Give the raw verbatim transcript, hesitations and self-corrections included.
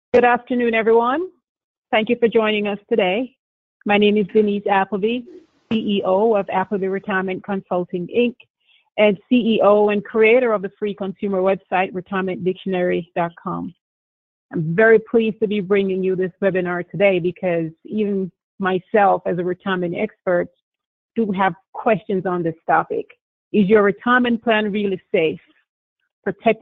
Good afternoon, everyone. Thank you for joining us today. My name is Denise Appleby, C E O of Appleby Retirement Consulting, Incorporated, and C E O and creator of the free consumer website, retirement dictionary dot com. I'm very pleased to be bringing you this webinar today because even myself, as a retirement expert, do have questions on this topic. Is your retirement plan really safe? Protecting